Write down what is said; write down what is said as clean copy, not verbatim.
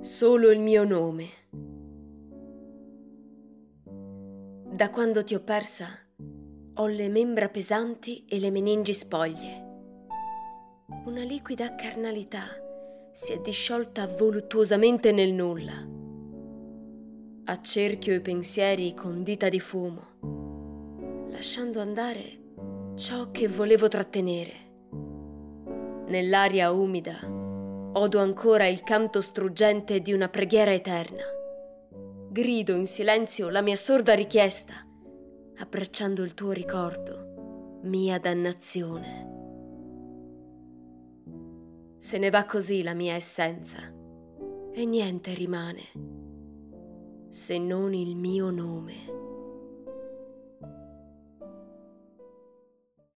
Solo il mio nome. Da quando ti ho persa, ho le membra pesanti e le meningi spoglie. Una liquida carnalità si è disciolta voluttuosamente nel nulla. Accerchio i pensieri con dita di fumo, lasciando andare ciò che volevo trattenere. Nell'aria umida odo ancora il canto struggente di una preghiera eterna. Grido in silenzio la mia sorda richiesta, abbracciando il tuo ricordo, mia dannazione. Se ne va così la mia essenza e niente rimane, se non il mio nome.